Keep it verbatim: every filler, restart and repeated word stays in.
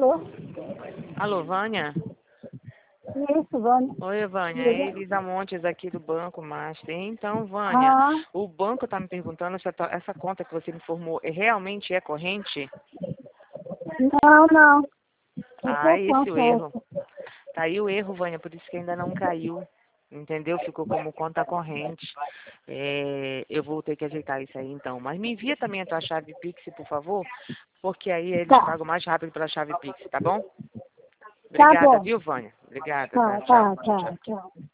Alô? Alô, Vânia? Isso, Vânia. Oi, Vânia. É Elisa Montes aqui do Banco Master. Então, Vânia, Ah, o banco está me perguntando se essa essa conta que você me informou é- realmente é corrente? não, não. Ah, Que esse é o conta é erro. essa? Tá aí o erro, Vânia, por isso que ainda não caiu. Entendeu? Ficou como conta corrente. É, eu vou ter que ajeitar isso aí então. Mas me envia também a tua chave Pix, por favor, porque aí eles Tá, pagam mais rápido pela chave Pix, tá bom? tá Obrigada, bom. viu, Vânia? Obrigada, tá? Tá, Tchau. tá, Tchau, tá, tchau. tchau.